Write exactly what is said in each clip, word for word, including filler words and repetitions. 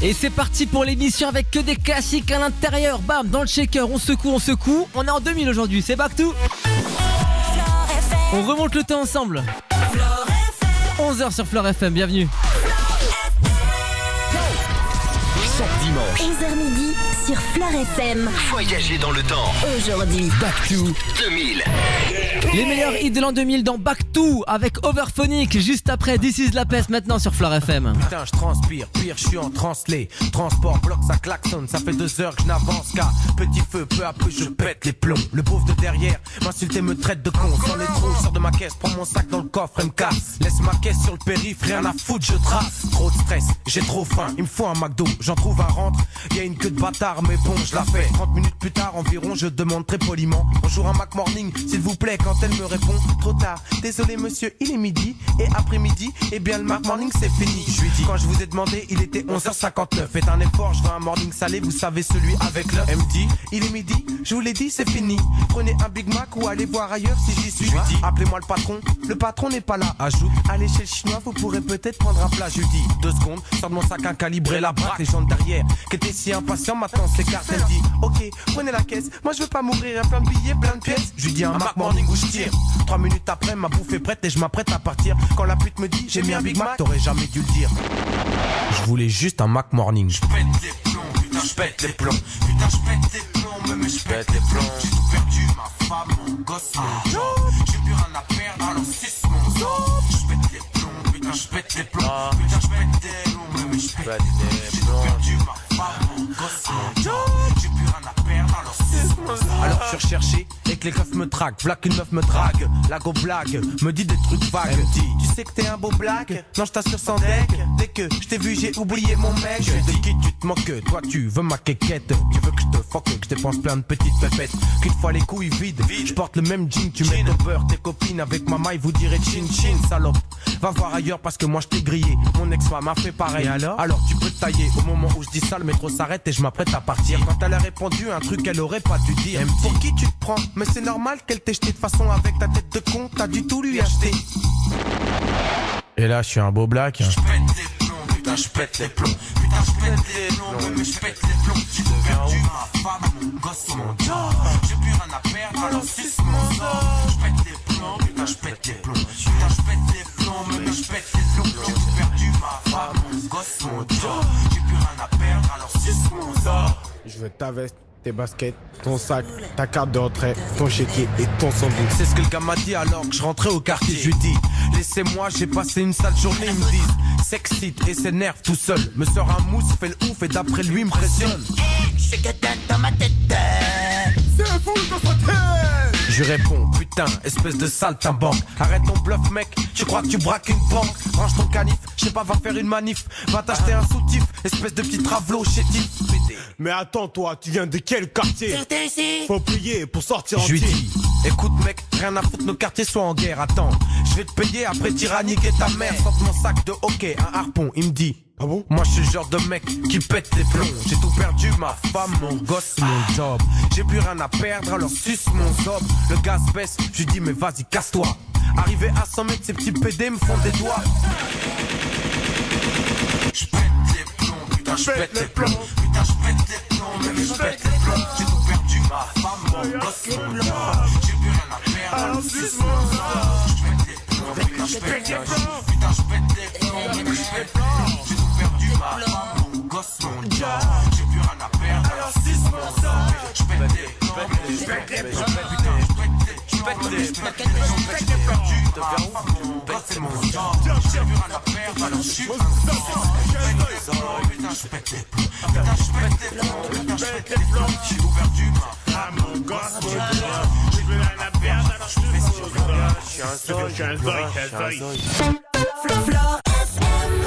Et c'est parti pour l'émission avec que des classiques à l'intérieur. Bam, dans le shaker, on secoue, on secoue. On est en deux mille aujourd'hui, c'est back to. On remonte le temps ensemble. onze heures sur Flore F M, bienvenue. Chaque dimanche, onze heures midi sur Flore F M. voyagez dans le temps. Aujourd'hui, Back to deux mille. Les meilleurs hits de l'an deux mille dans Back to avec Overphonic. Juste après This is la peste maintenant sur Flore F M. Putain, je transpire, pire, je suis en translé. Transport, bloc, ça klaxonne. Ça fait deux heures que je n'avance qu'à petit feu. Peu à peu, je pète les plombs. Le pauvre de derrière m'insulte et me traite de con. Sans les trous, sors de ma caisse, prends mon sac dans le coffre et me casse. Laisse ma caisse sur le périph', rien à foutre, je trace. Trop de stress, j'ai trop faim. Il me faut un McDo, j'en trouve un rentre. Y'a une queue de bâtard, mais bon, je la fais. trente minutes plus tard environ, je demande très poliment: bonjour, un Mac Morning, s'il vous plaît. Quand elle me répond: trop tard, désolé monsieur, il est midi. Et après-midi, eh bien le Mac Morning c'est fini. Je lui dis: quand je vous ai demandé, il était onze heures cinquante-neuf. Faites un effort, je veux un morning salé, vous savez, celui avec l'œuf. Elle me dit: il est midi, je vous l'ai dit, c'est fini. Prenez un Big Mac ou allez voir ailleurs si j'y suis. Je lui dis: appelez-moi le patron, le patron n'est pas là. Ajoute: allez chez le chinois, vous pourrez peut-être prendre un plat. Je lui dis: deux secondes, sors de mon sac un calibré, la braque. Les gens de derrière qui étaient si impatients maintenant s'écartent. Elle dit: ok, prenez la caisse, moi je veux pas mourir, un plein de billets, plein de pièces. Je lui dis: un Mac Morning où je tire. Trois minutes après, ma bouffe est prête et je m'apprête à partir. Quand la pute me dit: j'ai mis un Big Mac, t'aurais jamais dû le dire. Je voulais juste un Mac Morning. Je pète les plombs, putain je pète les plombs. Putain je pète les plombs, mais je pète les plombs. J'ai tout perdu, ma femme, mon gosse, mon job. J'ai plus rien à perdre, alors suce mon job. Je pète les plombs, putain je pète les plombs. Putain je pète les plombs, mais je pète les plombs. J'ai tout perdu, ma femme, mon gosse, mon job. J'ai plus rien à perdre, alors suce mon job. Alors je suis recherché et que les keufs me traquent. V'là qu'une meuf me drague, la go blague, me dit des trucs vagues. Elle me dit: tu sais que t'es un beau blague? Non je t'assure sans deck. Dès que je t'ai vu j'ai oublié mon mec. Je de qui tu te moques? Toi tu veux ma quéquette. Tu veux que je te fuck, que je dépense plein de petites pépettes. Qu'une fois les couilles vides, je porte le même jean. Tu mets au beurre tes copines avec ma maille, vous direz chin chin. Salope, va voir ailleurs parce que moi je t'ai grillé. Mon ex-femme a fait pareil. Et alors? Alors tu peux te tailler. Au moment où je dis ça, le métro s'arrête et je m'apprête à partir. Quand elle a répondu un truc qu'elle aurait pas dû dire. Elle me dit: pour qui tu te prends? Mais c'est normal qu'elle t'ait jeté de façon avec ta tête de con. T'as du tout lui acheter. Et là je suis un beau black. Je pète les plombs, putain je pète les plombs. Putain je pète les plombs, mais je pète les plombs. J'ai perdu ma femme, mon gosse, mon job. J'ai plus rien à perdre, alors suce mon job. Je pète les plombs, putain je pète les plombs. Putain je pète les plombs, mais je pète les plombs. J'ai perdu ma femme, mon gosse, mon job. J'ai plus rien à perdre, alors suce mon job. Je veux ta veste, tes baskets, ton sac, ta carte de retrait, ton chéquier et ton sandwich. C'est ce que le gars m'a dit alors que je rentrais au quartier. Je lui dis: laissez-moi, j'ai passé une sale journée. Ils me disent: s'excite et s'énerve tout seul. Me sort un mousse, fait le ouf et d'après lui me pressionne. Je sais que t'as dans ma tête. C'est fou dans sa tête. Je réponds: putain, espèce de saltimbanque. Arrête ton bluff mec, tu crois que tu braques une banque? Range ton canif, je sais pas, va faire une manif. Va t'acheter un soutif, espèce de petit travelot chétif. Mais attends toi, tu viens de quel quartier? T'es ici. Faut payer pour sortir Je lui entier. dis: écoute mec, rien à foutre, nos quartiers sont en guerre. Attends, je vais te payer, après t'iras niquer ta mère. Sorte mon sac de hockey, un harpon. Il me dit: ah bon? moi je suis le genre de mec qui pète les plombs. J'ai tout perdu, ma femme, mon gosse, mon job. J'ai plus rien à perdre, alors suce mon job. Le gaz baisse, je lui dis: mais vas-y casse-toi. Arrivé à cent mètres, ces petits pédés me font des doigts. Je pète les plombs, putain je pète les plombs. Putain je pète les plombs, mais je pète les plombs. J'ai tout perdu, ma femme, mon gosse, mon job. J'ai plus rien à perdre, alors suce mon job. Je pète les plombs, putain je pète les plombs. Putain je pète les plombs, mais je pète les plombs. J'ai tout perdu, ma femme, mon gosse, mon job. J'ai plus rien à perdre, alors suce mon job. Je pète les plombs, je pète les plombs. Putain je pète les plombs, je pète les plombs. J'ai perdu, ma femme, mon gosse, mon job. J'ai plus rien à perdre, alors suce mon job. Putain je pète les plombs, putain je pète les plombs, putain je pète les plombs. J'ai tout perdu, ma femme, mon gosse, mon job. J'ai plus rien à perdre, alors je fais ce que je veux. Je suis un zoï, je suis un zoï, je suis un zoï. Flore F M.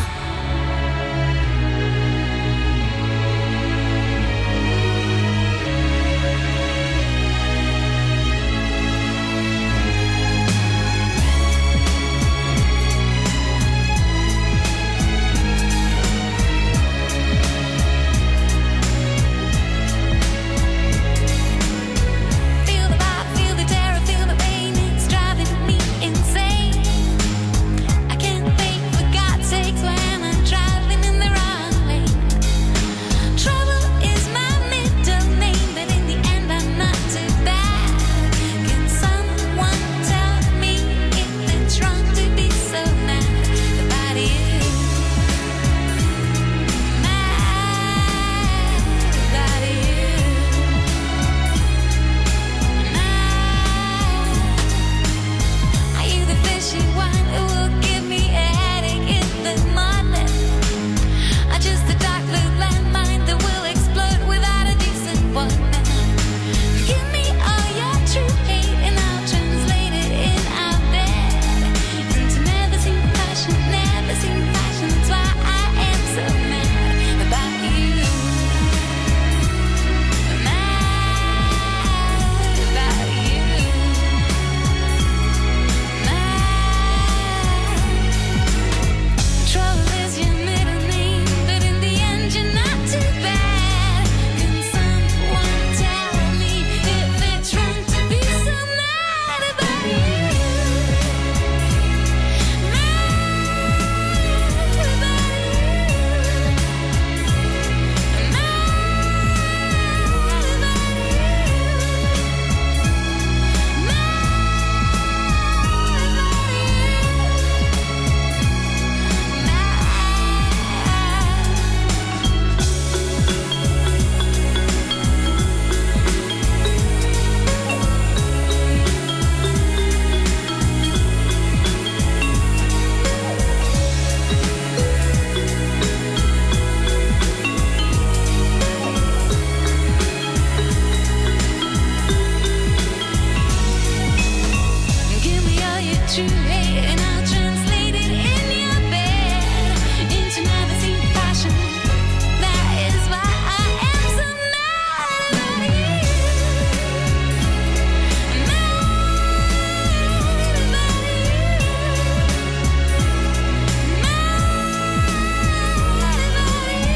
Feel the vibe, feel the terror, feel the pain, it's driving me insane. I can't think, forget. and I'll translate it in your bed into never seen passion. That is why I am so mad about you. Mad about you. Mad about you.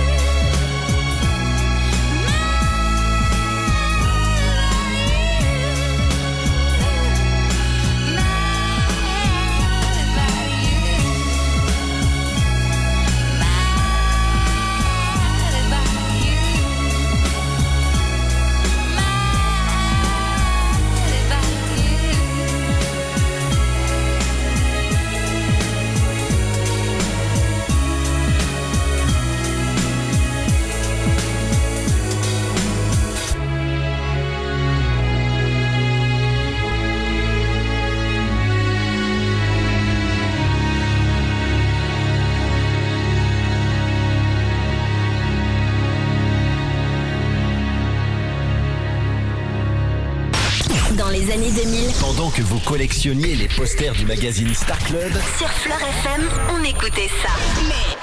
Dans les années deux mille, Pendant que vous collectionniez les posters du magazine Star Club, sur Fleur F M, on écoutait ça. Mais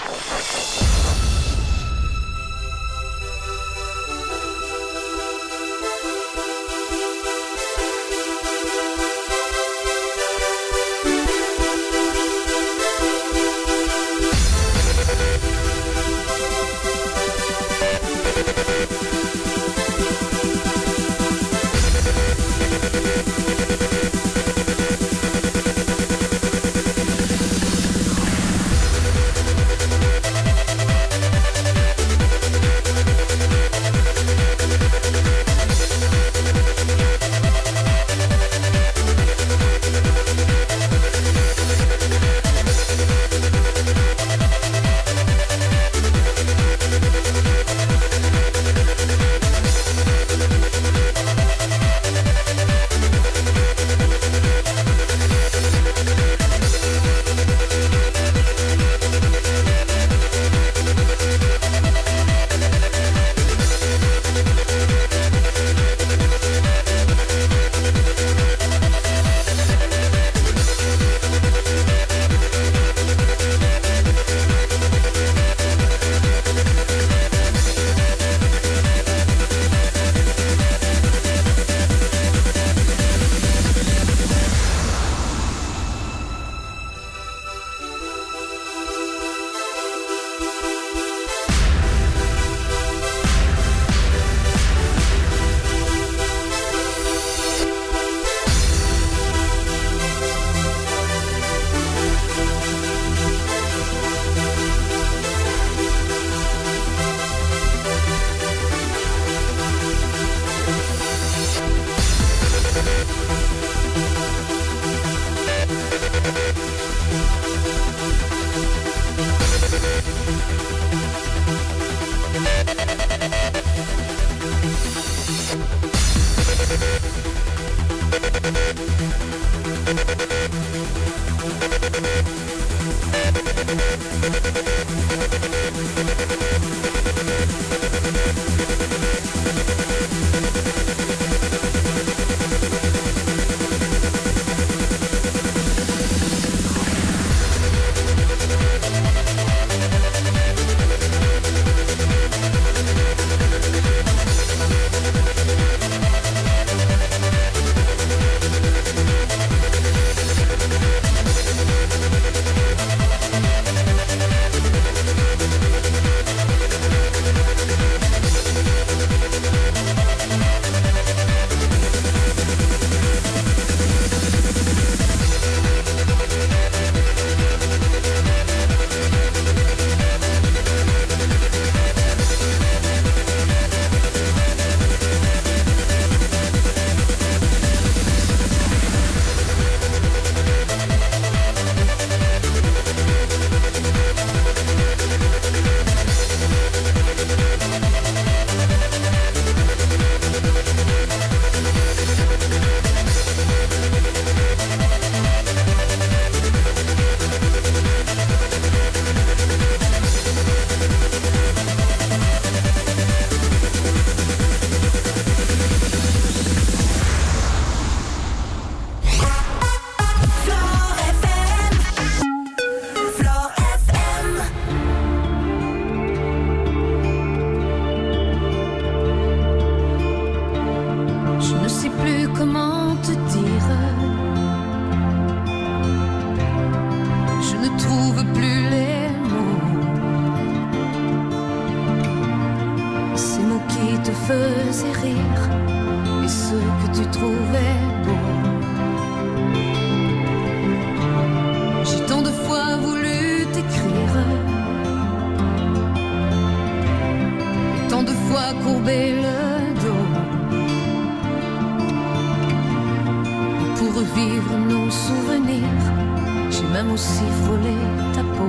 aussi frôler ta peau.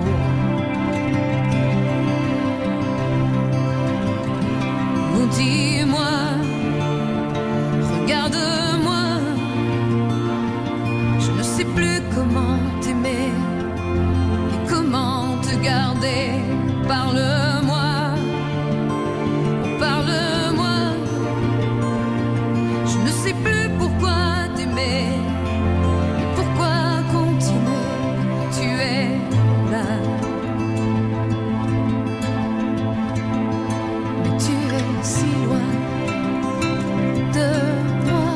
Oh, dis-moi, regarde-moi, je ne sais plus comment t'aimer et comment te garder. Parle-moi, oh, parle-moi, je ne sais plus pourquoi t'aimer et pourquoi continuer. Tu es là, mais tu es si loin de moi.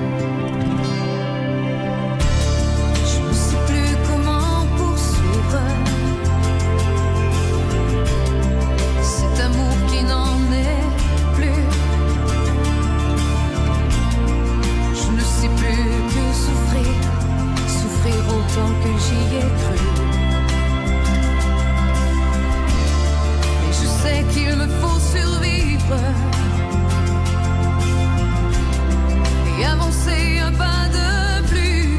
Je ne sais plus comment poursuivre cet amour qui n'en est plus. Je ne sais plus que souffrir, souffrir autant que j'y ai cru. Mais je sais qu'il me faut survivre et avancer un pas de plus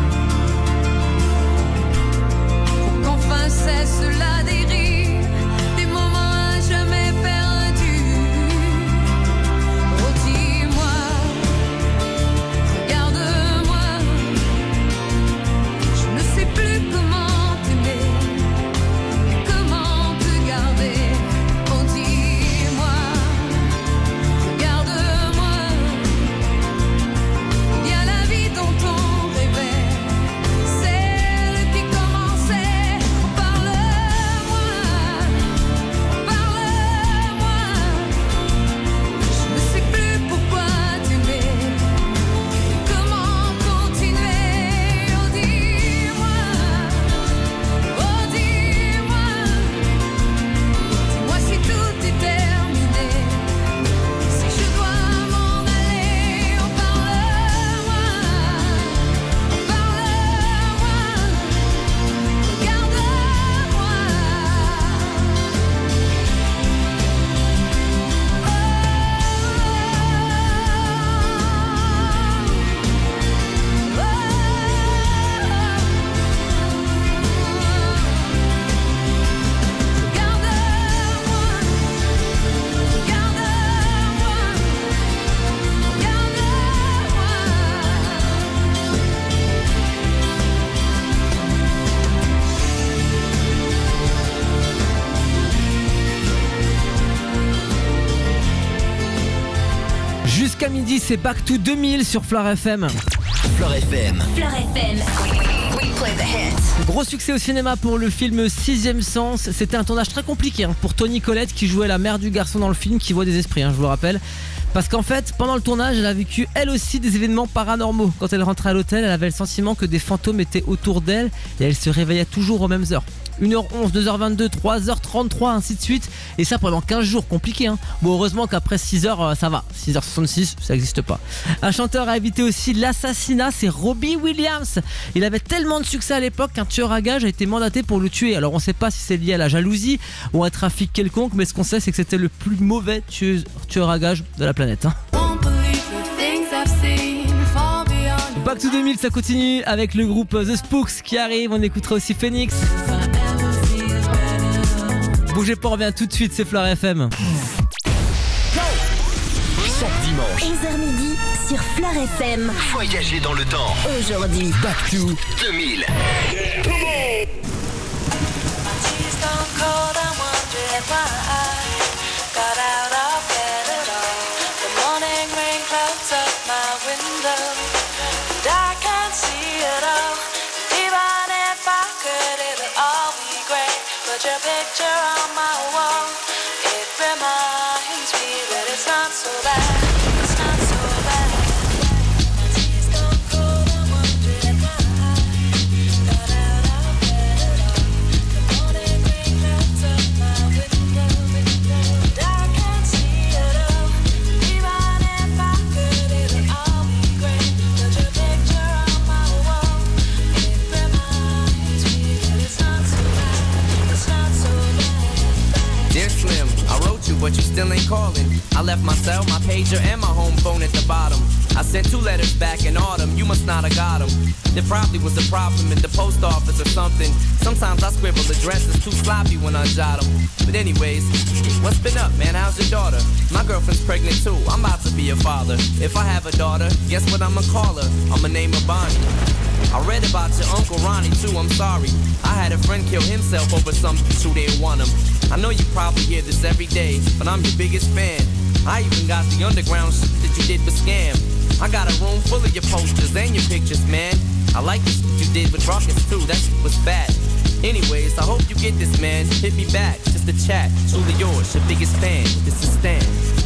pour qu'enfin cesse la dérive des moments à jamais perdus. Oh, dis-moi, regarde-moi, je ne sais plus comment t'aimer et comment te garder. Oh, dis-moi, regarde-moi, il y a la vie dont on rêvait, celle qui commençait. Oh, parle-moi, parle-moi, je ne sais plus pourquoi t'aimer et comment continuer. Oh, dis-moi, oh, dis-moi, dis-moi si tout est terminé, si je dois m'en aller. Oh, parle-moi, parle-moi, regarde-moi. Jusqu'à midi, c'est Back to deux mille sur Fleur F M. Fleur F M. Fleur F M. We play the hits. Gros succès au cinéma pour le film Sixième Sens. C'était un tournage très compliqué hein, pour Toni Collette qui jouait la mère du garçon dans le film qui voit des esprits, hein, je vous le rappelle. Parce qu'en fait, pendant le tournage, elle a vécu elle aussi des événements paranormaux. Quand elle rentrait à l'hôtel, elle avait le sentiment que des fantômes étaient autour d'elle et elle se réveillait toujours aux mêmes heures. une heure onze, deux heures vingt-deux, trois heures trente-trois, ainsi de suite. Et ça pendant quinze jours, compliqué hein. Bon, heureusement qu'après six heures, ça va. six heures soixante-six, ça n'existe pas. Un chanteur a évité aussi l'assassinat, c'est Robbie Williams. Il avait tellement de succès à l'époque qu'un tueur à gages a été mandaté pour le tuer. Alors on sait pas si c'est lié à la jalousie ou à un trafic quelconque, mais ce qu'on sait c'est que c'était le plus mauvais tueur, tueur à gages de la planète hein. Back to deux mille, ça continue avec le groupe The Spooks qui arrive. On écoutera aussi Phoenix. Bougez pas, on revient tout de suite, c'est Fleur F M. Chaque dimanche, onze heures midi sur Fleur F M. voyagez dans le temps. Aujourd'hui, Back to deux mille. Your picture on my wall, it reminds me that it's not so bad, it's not so bad. My tears don't cold, I'm wondering why. Got still ain't calling. I left my cell, my pager, and my home phone at the bottom. I sent two letters back in autumn, you must not have got them. There probably was a problem in the post office or something. Sometimes I scribble addresses too sloppy when I jot them. But anyways, what's been up, man? How's your daughter? My girlfriend's pregnant too, I'm about to be a father. If I have a daughter, guess what I'ma call her? I'ma name her Bonnie. I read about your Uncle Ronnie too, I'm sorry. I had a friend kill himself over some bitch who didn't want him. I know you probably hear this every day, but I'm your biggest fan. I even got the underground shit that you did with Scam. I got a room full of your posters and your pictures, man. I like the shit you did with Rockets too, that shit was fat. Anyways, I hope you get this, man. Hit me back, just a chat. Truly yours, your biggest fan. This is Stan.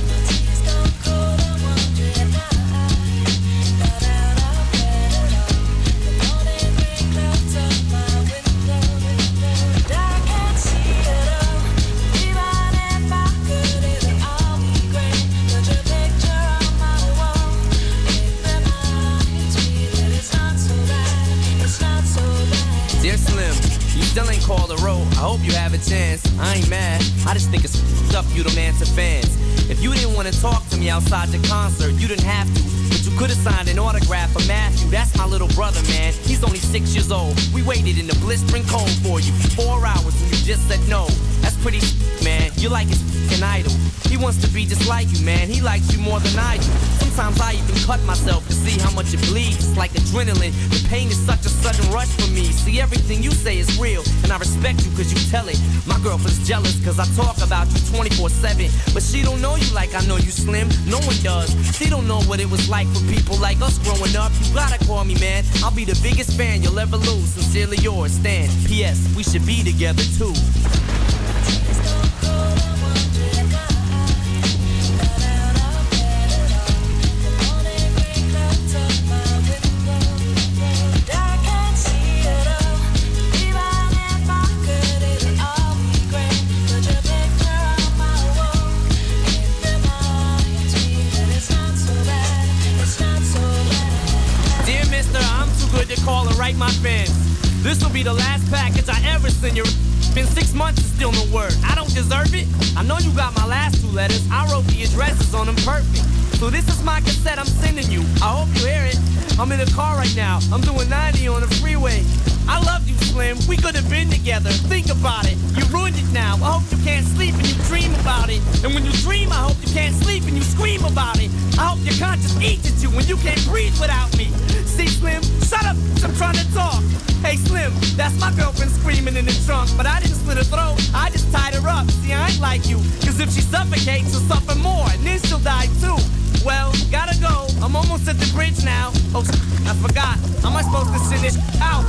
Still ain't called a roll, I hope you have a chance. I ain't mad, I just think it's f***ed up you don't answer fans. If you didn't want to talk to me outside the concert, you didn't have to. But you could've signed an autograph for Matthew, that's my little brother, man. He's only six years old. We waited in the blistering cold for you for four hours and you just said no. That's pretty man, you're like his f***ing idol. He wants to be just like you, man, he likes you more than I do. Sometimes I even cut myself to see how much it bleeds. It's like adrenaline, the pain is such a sudden rush for me. See, everything you say is real, and I respect you cause you tell it. My girlfriend's jealous cause I talk about you twenty-four seven. But she don't know you like I know you, Slim, no one does. She don't know what it was like for people like us growing up. You gotta call me, man, I'll be the biggest fan you'll ever lose. Sincerely yours, Stan. P S. We should be together too. Call and write my fans. This will be the last package I ever send you. Been six months and still no word. I don't deserve it. I know you got my last two letters. I wrote the addresses on them perfect. So this is my cassette I'm sending you. I hope you hear it. I'm in the car right now. I'm doing ninety on the freeway. I love you, Slim. We could have been together. Think about it. You ruined it now. I hope you can't sleep and you dream about it. And when you dream, I hope you can't sleep and you scream about it. I hope your conscience eats at you when you can't breathe without me. See, Slim, shut up. I'm trying to talk. Hey, Slim, that's my girlfriend screaming in the trunk. But I didn't slit her throat. I just tied her up. See, I ain't like you. Cause if she suffocates, she'll suffer more. And then she'll die too. Well, gotta go. I'm almost at the bridge now. Oh, I forgot. How am I supposed to send this out?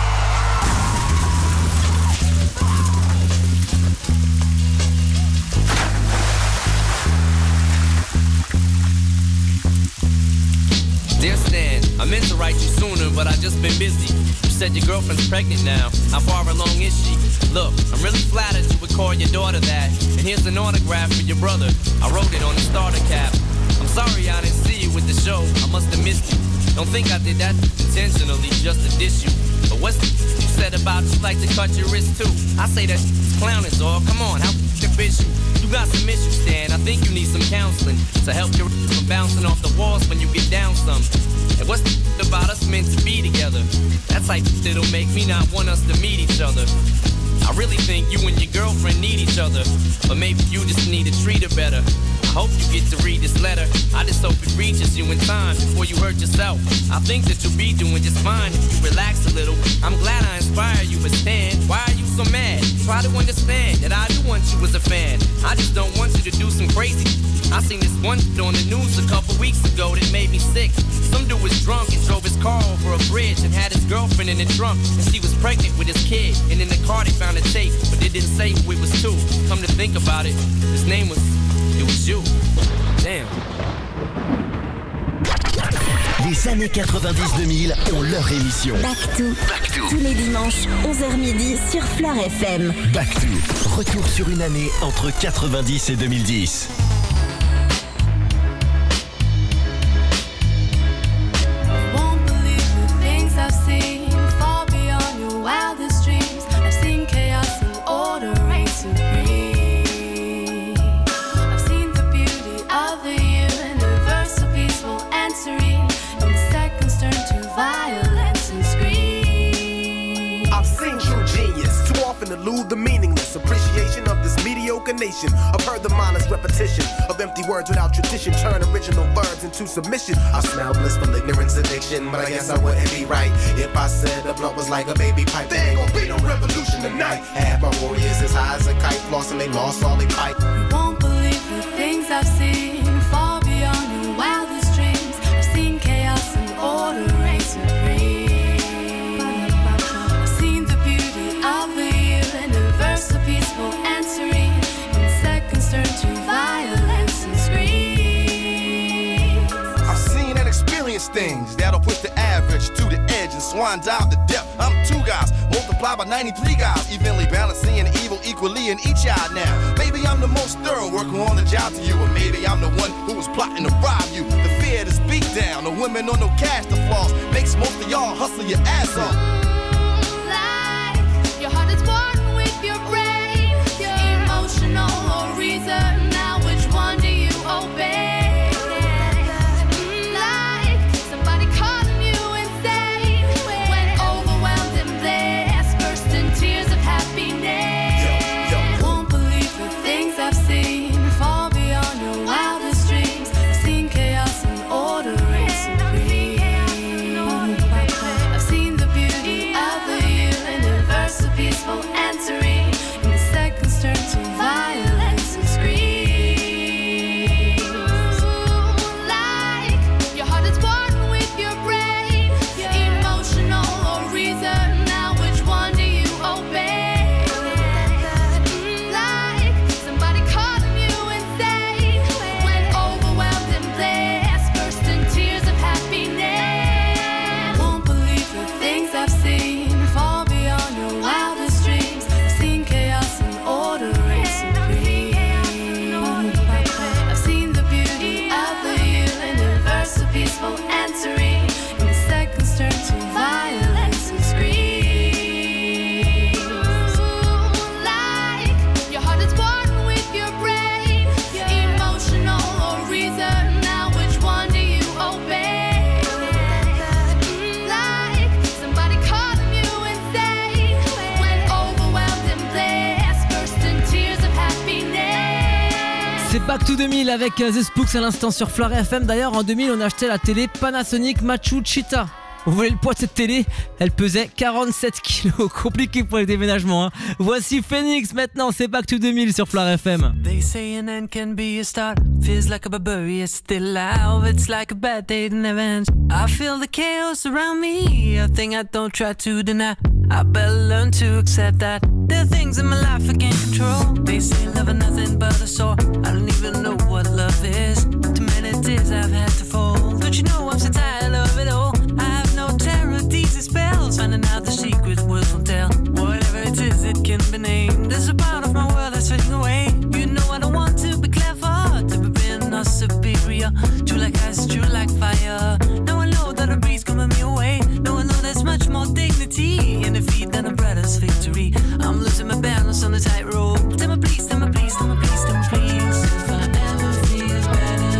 Dear Stan, I meant to write you sooner, but I just been busy. You said your girlfriend's pregnant now. How far along is she? Look, I'm really flattered you would call your daughter that. And here's an autograph for your brother. I wrote it on the starter cap. I'm sorry I didn't see you with the show. I must have missed you. Don't think I did that intentionally just to diss you. But what's the you said about you like to cut your wrist too? I say that shit's clowning, dog. Come on, how f***ing bitch you? You got some issues, Stan. I think you need some counseling to help your from bouncing off the walls when you get down some. And what's the about us meant to be together? That's like that'll make me not want us to meet each other. I really think you and your girlfriend need each other, but maybe you just need to treat her better. I hope you get to read this letter. I just hope it reaches you in time before you hurt yourself. I think that you'll be doing just fine if you relax a little. I'm glad I inspire you, but Stan, why are you so mad? Try to understand that I do want you as a fan. I just don't want you to do some crazy. I seen this one on the news a couple weeks ago that made me sick. Some dude was drunk and drove his car over a bridge and had his girlfriend in the trunk, and she was pregnant with his kid. And in the car they found a tape, but they didn't say who it was to. Come to think about it, his name was, it was you. Damn. Les années quatre-vingt-dix deux mille ont leur émission. Back to. Back to. Tous les dimanches, onze heures midi sur Fleur F M. Back to. Retour sur une année entre quatre-vingt-dix et deux mille dix. I've seen chaos and order reign supreme. I've seen I've seen true genius, too often elude the meaningless appreciation of this mediocre nation. I've heard the mindless repetition of empty words without tradition turn original verbs into submission. I smell blissful ignorance addiction, but I guess I wouldn't be right if I said the blunt was like a baby pipe. There ain't gonna be no revolution tonight. Half my warriors as high as a kite, flossing they lost all they pipe. You won't believe the things I've seen, far beyond your wildest dreams. I've seen chaos and order reign supreme. I've seen the beauty of the universe, so peaceful and serene. In seconds turn to violence and screams. I've seen and experienced things that'll push the average to the edge and swan dive the depth. I'm two guys, multiplied by ninety-three guys, evenly balancing evil equally in each eye now. Maybe I'm the most thorough working on the job to you, or maybe I'm the one who was plotting to rob you. The fear, this beat down, the women on no cash, the flaws makes most of y'all hustle your ass off. Like your heart is born with your brain, emotional or reason. Now which one do you obey? Back to deux mille avec The Spooks à l'instant sur Floor F M. D'ailleurs en deux mille on a acheté la télé Panasonic Machu Cheetah. Vous voyez le poids de cette télé? Elle pesait quarante-sept kilos. Compliqué pour les déménagements hein. Voici Phoenix maintenant, c'est Back to deux mille sur Floor F M. They say an end can be a start. Feels like a barbarian still alive. It's like a bad day that never ends. I feel the chaos around me, a thing I don't try to deny. I better learn to accept that there are things in my life I can't control. They say love is nothing but a sore. I don't even know what love is. Too many tears I've had to fold. Don't you know I'm so tired of it all? I have no terror, these are spells. Finding out the secret words won't tell. Whatever it is, it can be named. There's a part of my world that's fading away. You know I don't want to be clever, to be being or superior. True like ice, true like fire. Now I know that a breeze coming me away. Now I know there's much more dignity in defeat than a brother's victory. I'm losing my balance on the tightrope. Tell me please, tell me please, tell me please, tell me please. If I ever feel better,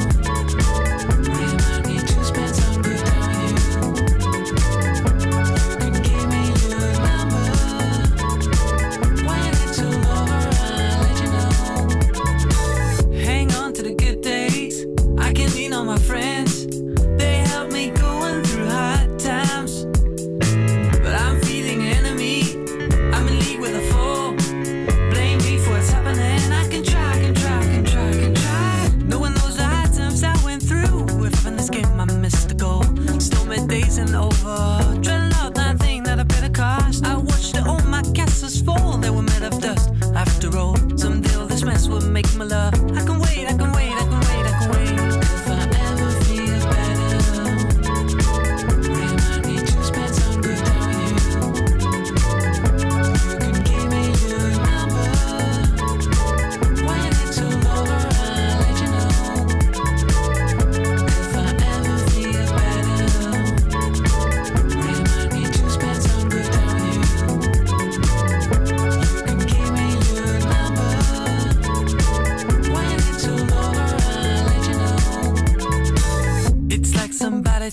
remind me to spend some good on you. You can give me your number.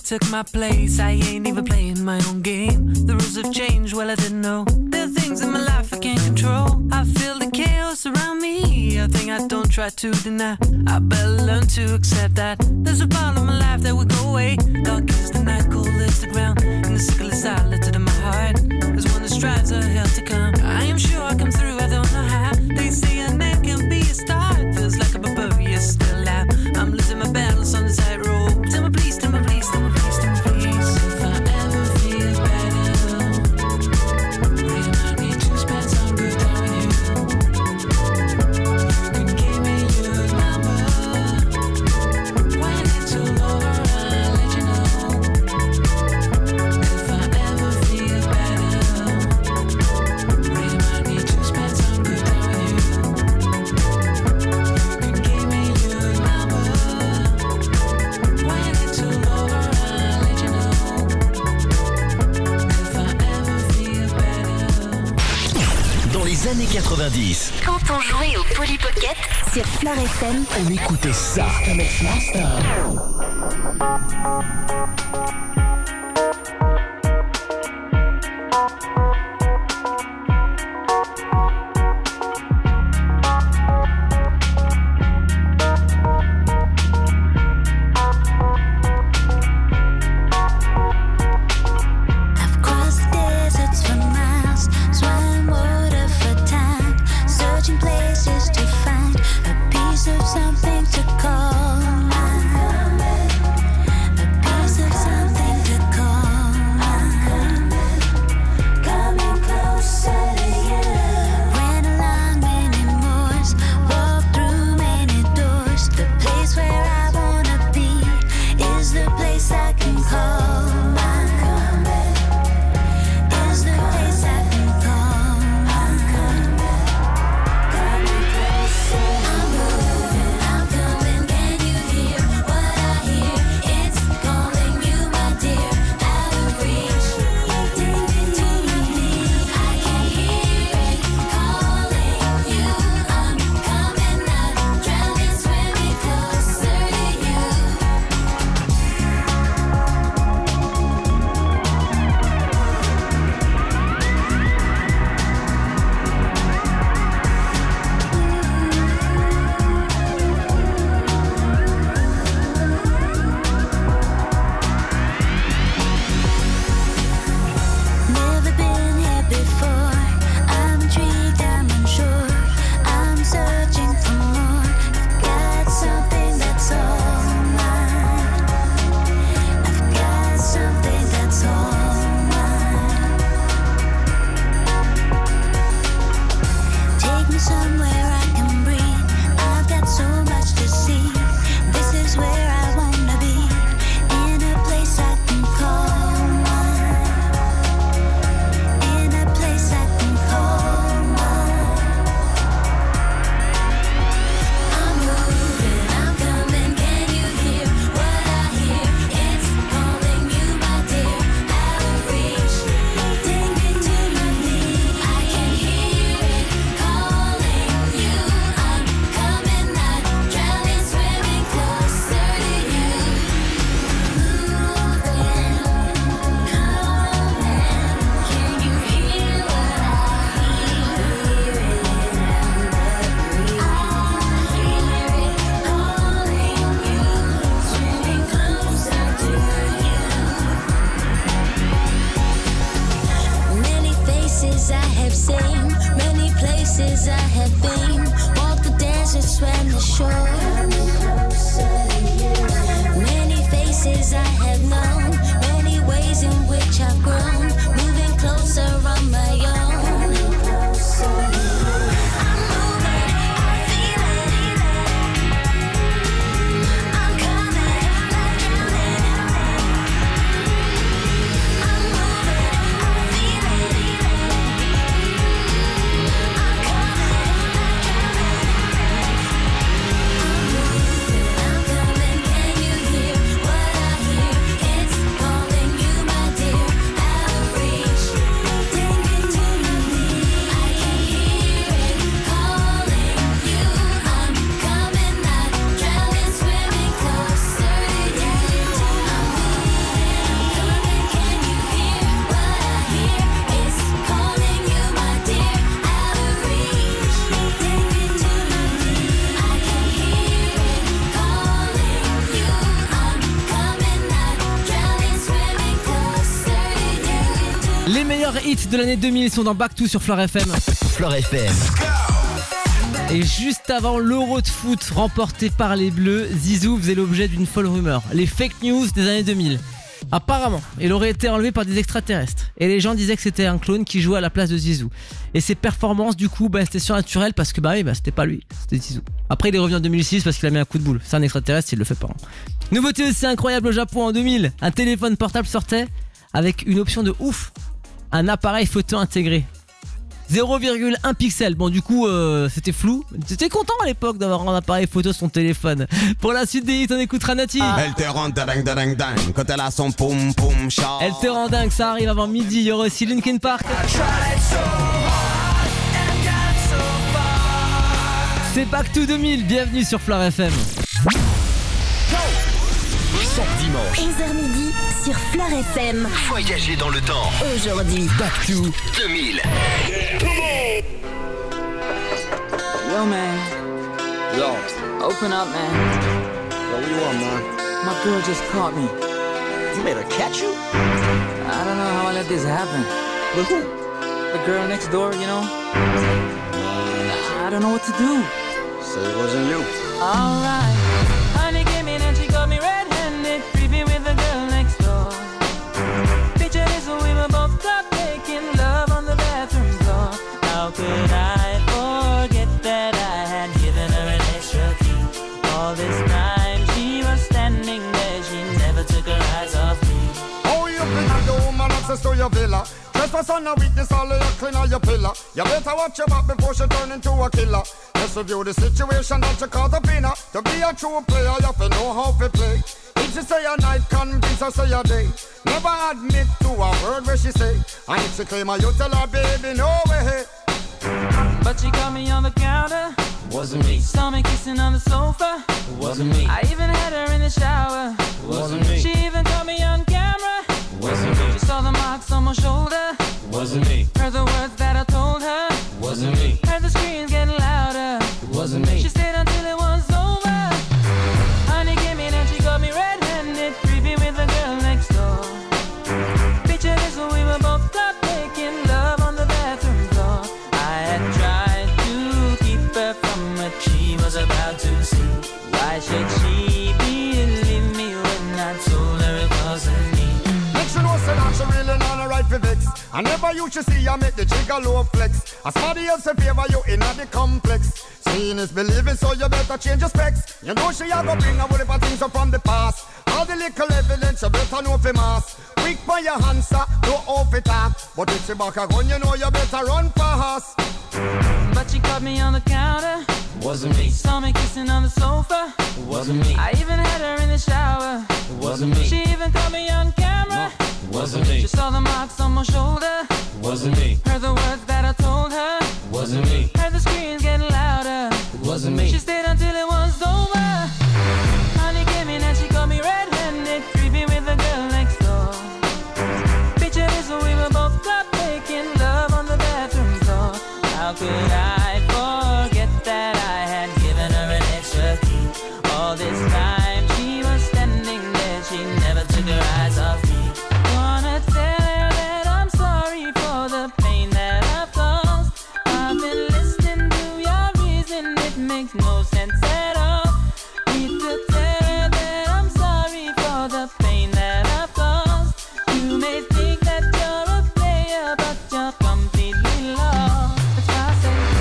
took my place. I ain't even playing my own game. The rules have changed, well I didn't know. There are things in my life I can't control. I feel the chaos around me, a thing I don't try to deny. I better learn to accept that there's a part of my life that will go away. Dark is the night, cold is the ground, and the sickle is silent in my heart. There's one that strives a hell to come. I am sure I'll come through, I don't know how. They say a name can be a start. Feels like a barbarian still out. I'm losing my battles on the tightrope. Tell me please, tell me please, tell me please, tell me please. If I ever feel better, remind me to spend some good time with you. You can give me your number. When it's all over, I'll let you know. If I ever feel better, remind me to spend some good time with you. You can give me your number. When it's all over, I'll let you know. If I ever feel better. Dans les années quatre-vingt-dix, Quand on jouait au Polly Pocket sur Fleur F M. on écoutait ça. I've crossed deserts for miles, swam water for time, searching places to find a piece of something to call mine. A piece of something to call mine. Coming closer to you. Ran along many moors, walked through many doors. The place where I wanna be is the place I can call mine. Is the place I can call mine. Coming closer. I'm moving, I'm coming. Can you hear what I hear? It's calling you, my dear. Out of reach, take me to my knees. I can hear it calling you. I'm coming out, drowning, swimming closer to you. Never been here before. I'm intrigued, I'm unsure. I'm searching for more. I've got something that's all mine. I've got something that's all mine. Take me somewhere I can breathe. I've got so much to see. This is where I wanna be. In a place I can call mine. In a place I can call mine. I'm moving, I'm coming. Can you hear what I hear? It's calling you, my dear. Out of reach, take me to my knees. I can hear it calling you. I'm coming out, drowning, swimming closer to you. Moving, coming. Can you hear what I hear? Hear it in the breeze. I hear it calling you, swimming closer to you. Many faces I have seen, many places I have been. Walked the desert, swam the shore. Many faces I have known, many ways in which I've grown. Moving closer on my own. I'm moving, I feel it. I'm coming, not drowning. I'm moving, I feel it. I'm coming, not hits de l'année deux mille, ils sont dans Back to sur Fleur F M. Fleur F M. Et juste avant l'Euro de foot remporté par les Bleus, Zizou faisait l'objet d'une folle rumeur. Les fake news des années deux mille. Apparemment, il aurait été enlevé par des extraterrestres. Et les gens disaient que c'était un clone qui jouait à la place de Zizou. Et ses performances, du coup, bah, c'était surnaturel parce que bah oui, bah, c'était pas lui, c'était Zizou. Après, il est revenu en deux mille six parce qu'il a mis un coup de boule. C'est un extraterrestre, il le fait pas. Nouveauté aussi incroyable au Japon en deux mille. Un téléphone portable sortait avec une option de ouf. Un appareil photo intégré. zéro virgule un pixel. Bon, du coup, euh, c'était flou. T'étais content à l'époque d'avoir un appareil photo sur ton téléphone. Pour la suite des hits, on écoutera Nati. Elle te rend dingue, dingue, dingue quand elle a son poum poum chat. Elle te rend dingue, ça arrive avant midi. Il y aura aussi Linkin Park. C'est Back to deux mille. Bienvenue sur Fleur F M. Chaque dimanche, onze heures midi sur Fleur F M. voyagez dans le temps. Aujourd'hui, Back to deux mille. Yo, man. Yo, Open up, man. yo, what you want, man? My girl just caught me. You made her catch you? I don't know how I let this happen. With who? The girl next door, you know? I don't know what to do. Say it wasn't you. Alright. Honey came in and she got me red-handed, creepy with the girl next door. Picture this, we were both caught making love on the bathroom floor. How could I forget that I had given her an extra key? All this time she was standing there, she never took her eyes off me. Oh, you think the woman access to your villa? Trespass on a weakness, all of your clean on your pillar. You better watch your back before she turn into a killer. Let's review the situation that you caught up in her. To be a true player, you have to know how to play. If she say a night, convince her say a day. Never admit to a word where she say. And if she claim her, you tell her, baby, no way. But she caught me on the counter. Wasn't me. Saw me kissing on the sofa. Wasn't me. I even had her in the shower. Wasn't me. She even caught me on camera. Wasn't me. She saw the marks on my shoulder. Wasn't me. Heard the words that I told her. Wasn't me. Heard the screams getting louder. Wasn't me. She stayed until it was over. Honey came in and she got me red-handed, creepy with the girl next door. Picture this, we were both caught making love on the bathroom floor. I had tried to keep her from what she was about to see. Why should she believe me when I told her it wasn't me? Make sure no say that she really not a right for vex. I never used to see you make the jigger low flex. As somebody else in favor you in the complex. Seeing is believing, so you better change your specs. You know she a go bring a whole heap of things up from the past. All the little evidence you better know for mass. Quick by your answer, no off it up. But if she back a gun, you know you better run fast. But she caught me on the counter. Wasn't me. Saw me kissing on the sofa. Wasn't me. I even had her in the shower. Wasn't me. She even caught me on camera. Wasn't me. She saw the marks on my shoulder. Wasn't me. Heard the words that I told her. Wasn't me. Heard the screams getting louder. Wasn't me. She stayed until it was over. Honey came in and she got me red-handed, creepy with the girl next door. Picture this, we were both caught making love on the bathroom floor. How could I forget that I had given her an extra key? All this time she was standing there, she never took her eyes off me. Wanna tell her that I'm sorry for the pain that I've caused. I've been listening to your reason, it makes no sense at all. Need to tell her that I'm sorry for the pain that I've caused. You may think that you're a player, but you're completely lost. That's why I say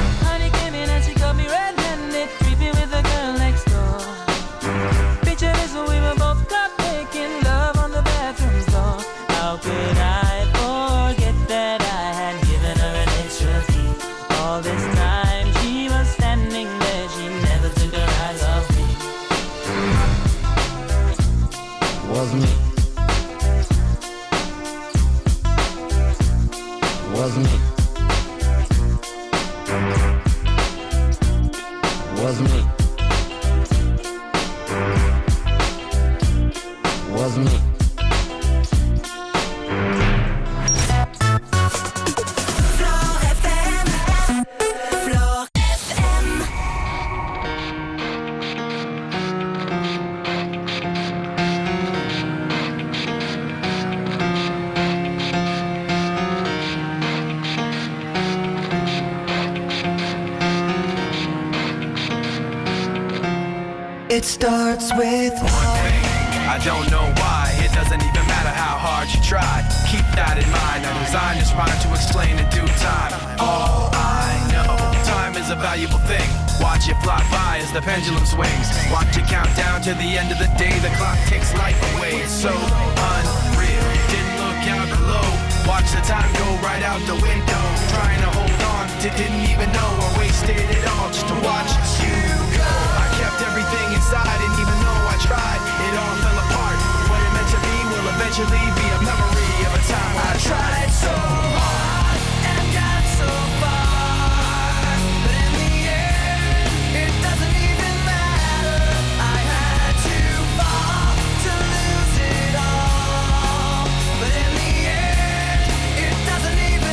It starts with one thing. I don't know why. It doesn't even matter how hard you try. Keep that in mind. I designed this rhyme to explain in due time. All I know, time is a valuable thing. Watch it fly by as the pendulum swings. Watch it count down to the end of the day. The clock takes life away. It's so unreal. Didn't look out below. Watch the time go right out the window. Trying to hold on to didn't even know I wasted it all just to watch you go. I kept everything inside and even though I tried, it all fell apart. What it meant to be will eventually be a memory of a time when I tried so hard and got so far. But in the end, it doesn't even matter. I had to fall to lose it all. But in the end, it doesn't even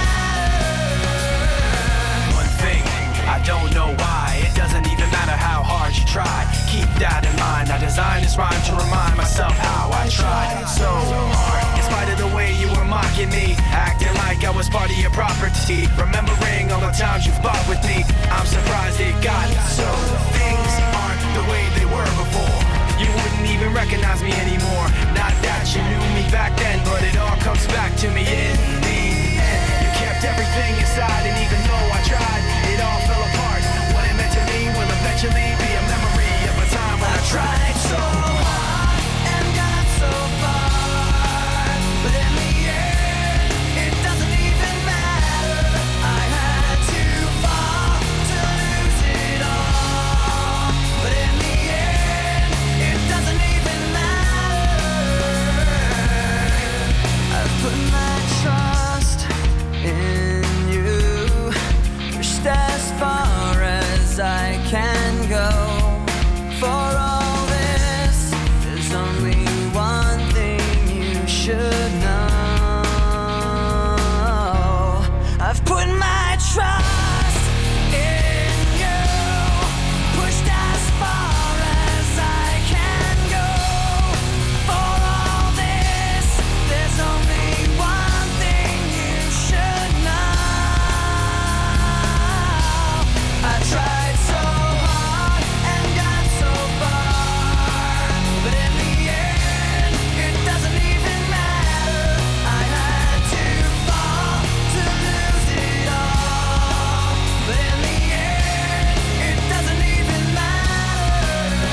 matter. One thing, I don't know why. It doesn't even matter how hard you try. Keep that in mind. I designed this rhyme to remind myself how I tried so hard. In spite of the way you were mocking me, acting like I was part of your property. Remembering all the times you fought with me, I'm surprised it got so. Things aren't the way they were before. You wouldn't even recognize me anymore. Not that you knew me back then, but it all comes back to me in the end. You kept everything inside, and even though I tried, it all fell apart. What it meant to me will eventually be a memory of a time when I tried so hard and got so far. But in the end, it doesn't even matter. I had to fall to lose it all. But in the end, it doesn't even matter. I've put my trust in you, pushed as far as I can go. For all this, there's only one thing you should know. I've put my trust in you, pushed as far as I can go. For all this, there's only one thing you should know. I tried so hard and got so far, but in the end, it doesn't even matter. I had to fall to lose it all, but in the end, it doesn't even matter.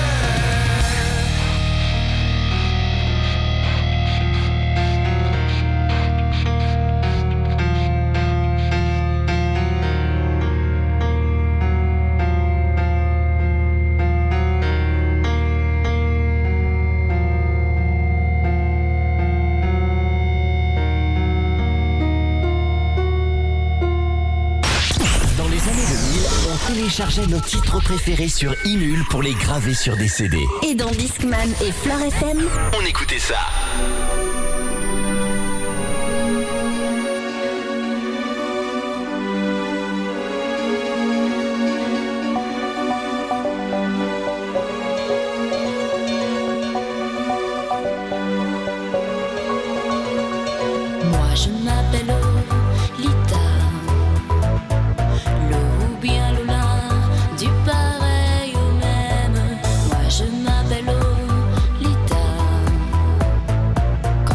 Dans les années deux mille, on téléchargeait nos titres préférés sur Emule pour les graver sur des C D. Et dans Discman et Fleur F M, On écoutait ça. Moi je m'appelle Lolita, Lo ou bien Lola, du pareil au même. Moi je m'appelle Lolita.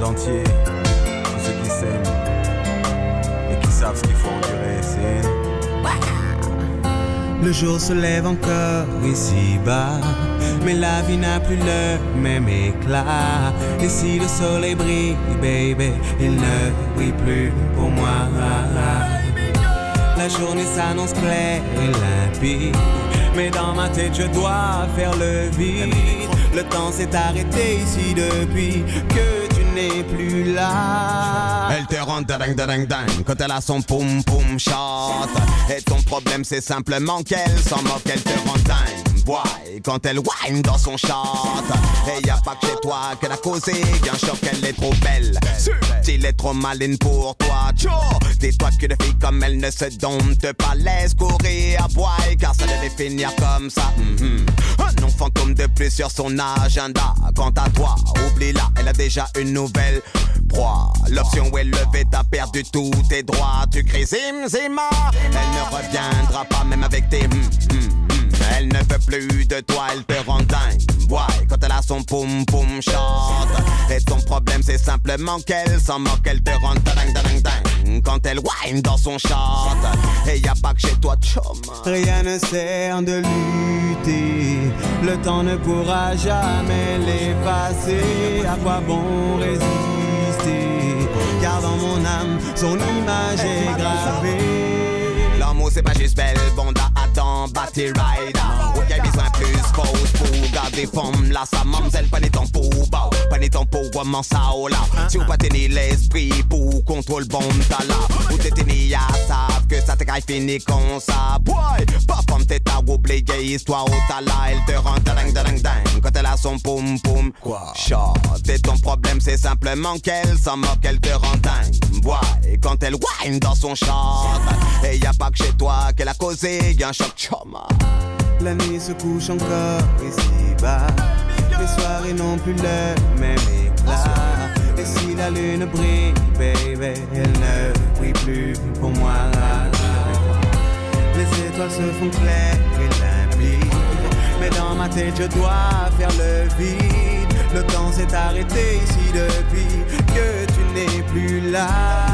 entier, tous ceux qui s'aiment et qui savent ce qu'il faut endurer, c'est... Le jour se lève encore ici-bas, mais la vie n'a plus le même éclat. Et si le soleil brille, baby, il ne brille plus pour moi. La journée s'annonce claire et limpide, mais dans ma tête je dois faire le vide. Le temps s'est arrêté ici depuis que tu n'es plus là. Elle te rend dingue dingue dingue quand elle a son poum poum shot. Et ton problème c'est simplement qu'elle s'en moque, elle te rend dingue. Boy, quand elle whine dans son shot. Et y a pas que chez toi qu'elle a causé un choc, elle est trop belle. S'il est trop maline pour toi, tcho. Dis-toi qu'une fille comme elle ne se dompte pas, laisse courir à boy, car ça devait finir comme ça. Mm-hmm. Un nom fantôme de plus sur son agenda. Quant à toi, oublie-la, elle a déjà une nouvelle proie. L'option est levée, t'as perdu tous tes droits. Tu cries zim zima, elle ne reviendra pas même avec tes hum hum hum. Elle ne veut plus de toi, elle te rend dingue. Ouais, quand elle a son poum poum shot. Et ton problème c'est simplement qu'elle s'en moque, elle te rend dingue dingue dingue quand elle whine dans son shot. Et y a pas que chez toi, chum. Rien ne sert de lutter, le temps ne pourra jamais l'effacer. À quoi bon résister, car dans mon âme, son image est gravée. L'amour c'est pas juste belle, bonda, Adam, Batty Rider. Ok, besoin plus fausse pour garder forme. Là, sa mamzelle, pas ni ton pour bas, pas ni ton pour comment ça ou là. Si vous pas tenir l'esprit pour contrôle bon t'as là. Ou t'es tenu à savent que ça te caille fini comme ça. Boy, pas femme t'es à oublier histoire au t'as là. Elle te rend dingue dingue dingue quand elle a son poum poum. Quoi? Shot. Et ton problème c'est simplement qu'elle s'en moque, elle te rend dingue. Boy, quand elle whine dans son shot. Et y a pas que chez toi qu'elle a causé, y'a un choc choma. La nuit se couche encore ici-bas, les soirées n'ont plus le même éclat. Et si la lune brille, baby, elle ne brille plus pour moi. Les étoiles se font claires et limpides, mais dans ma tête je dois faire le vide. Le temps s'est arrêté ici depuis que tu n'es plus là.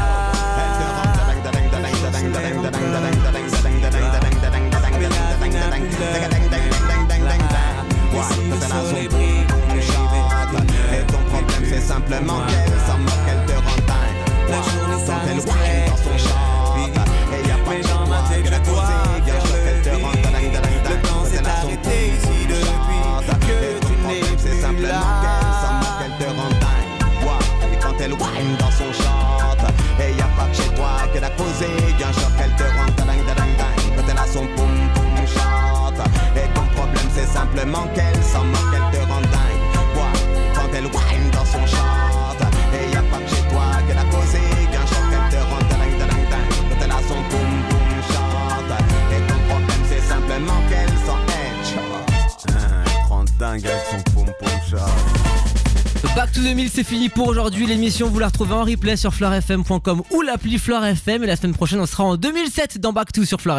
Et ton problème c'est simplement qu'elle s'en moque, elle te rend dingue. La journée s'annonce claire dans son shot. Et y'a pas que chez toi qu'elle a causé un choc, elle te rend dingue dingue. Le temps s'est arrêté ici depuis que tu n'es c'est simplement qu'elle s'en moque, elle te rend dingue. Et quand elle whine dans son shot. Et y'a pas que chez toi qu'elle a causé un choc, elle te rend dingue dingue dingue. Quand elle a son poum poum shot. Et ton problème c'est simplement qu'elle s'en moque, elle te rend dingue. Quand elle whine dans son shot. Et y a pas que chez toi qu'elle a causé un choc, elle te rend dingue dingue dingue. Quand elle a son poum poum shot. Et ton problème c'est simplement qu'elle s'en headshot. Elle te rend dingue avec son poum poum shot. Back to deux mille, c'est fini pour aujourd'hui. L'émission, vous la retrouvez en replay sur fleur f m point com ou l'appli Fleur F M. Et la semaine prochaine, on sera en deux mille sept dans Back to sur Fleur F M.